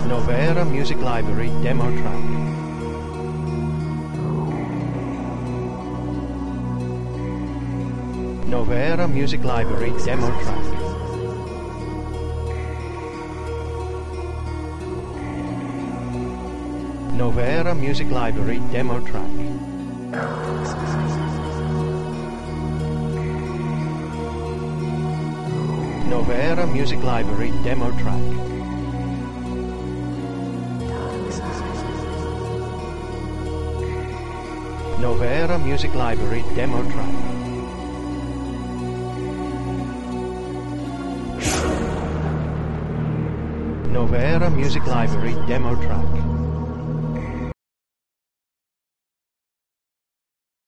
Novera Music Library demo track. Novera Music Library demo track. Novera Music Library demo track. Novera Music Library demo track. Novera Music Library demo track. Novera Music Library demo track.